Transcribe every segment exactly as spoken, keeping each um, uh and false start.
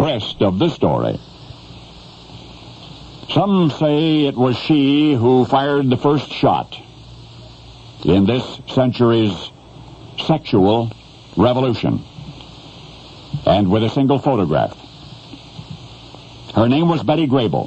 rest of the story. Some say it was she who fired the first shot in this century's sexual revolution, and with a single photograph. Her name was Betty Grable.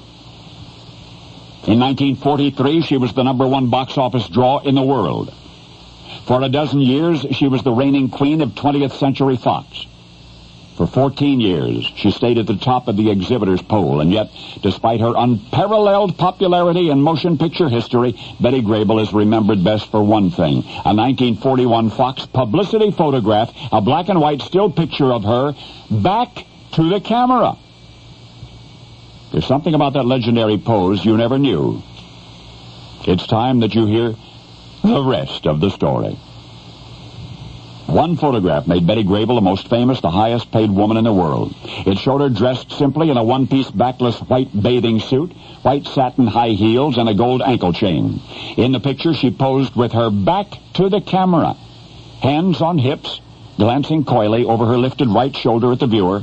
In nineteen forty-three, she was the number one box office draw in the world. For a dozen years, she was the reigning queen of twentieth Century Fox. For fourteen years, she stayed at the top of the exhibitors' poll, and yet, despite her unparalleled popularity in motion picture history, Betty Grable is remembered best for one thing: a nineteen forty-one Fox publicity photograph, a black and white still picture of her back to the camera. There's something about that legendary pose you never knew. It's time that you hear the rest of the story. One photograph made Betty Grable the most famous, the highest-paid woman in the world. It showed her dressed simply in a one-piece backless white bathing suit, white satin high heels, and a gold ankle chain. In the picture, she posed with her back to the camera, hands on hips, glancing coyly over her lifted right shoulder at the viewer.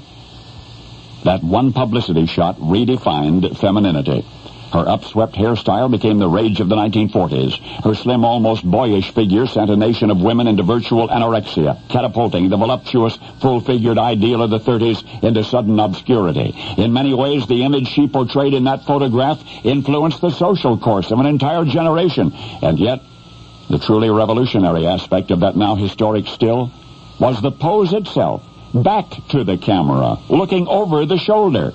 That one publicity shot redefined femininity. Her upswept hairstyle became the rage of the nineteen forties. Her slim, almost boyish figure sent a nation of women into virtual anorexia, catapulting the voluptuous, full-figured ideal of the thirties into sudden obscurity. In many ways, the image she portrayed in that photograph influenced the social course of an entire generation. And yet, the truly revolutionary aspect of that now historic still was the pose itself, back to the camera, looking over the shoulder.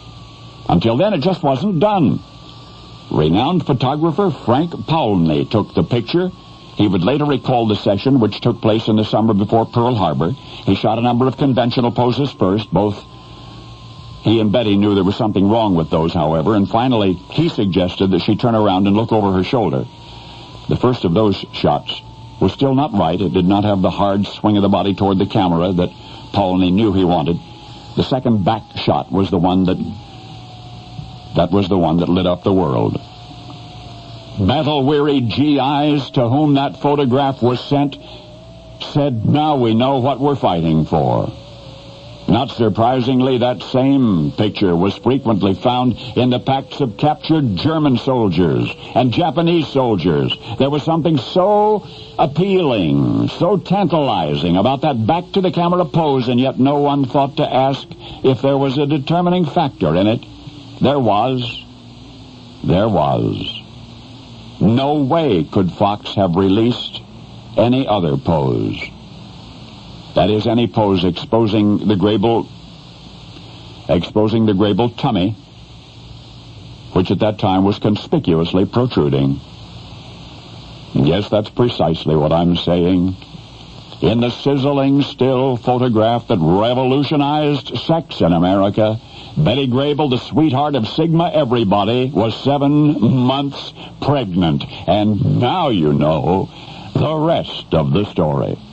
Until then, it just wasn't done. Renowned photographer Frank Paulney took the picture. He would later recall the session, which took place in the summer before Pearl Harbor. He shot a number of conventional poses first. Both he and Betty knew there was something wrong with those, however, and finally he suggested that she turn around and look over her shoulder. The first of those shots was still not right. It did not have the hard swing of the body toward the camera that Paulney knew he wanted. The second back shot was the one that that was the one that lit up the world. Battle-weary G Is to whom that photograph was sent said, "Now we know what we're fighting for." Not surprisingly, that same picture was frequently found in the packs of captured German soldiers and Japanese soldiers. There was something so appealing, so tantalizing about that back-to-the-camera pose, and yet no one thought to ask if there was a determining factor in it. There was. There was. No way could Fox have released any other pose. That is, any pose exposing the Grable, exposing the Grable tummy, which at that time was conspicuously protruding. Yes, that's precisely what I'm saying. In the sizzling still photograph that revolutionized sex in America, Betty Grable, the sweetheart of Sigma Everybody, was seven months pregnant. And now you know the rest of the story.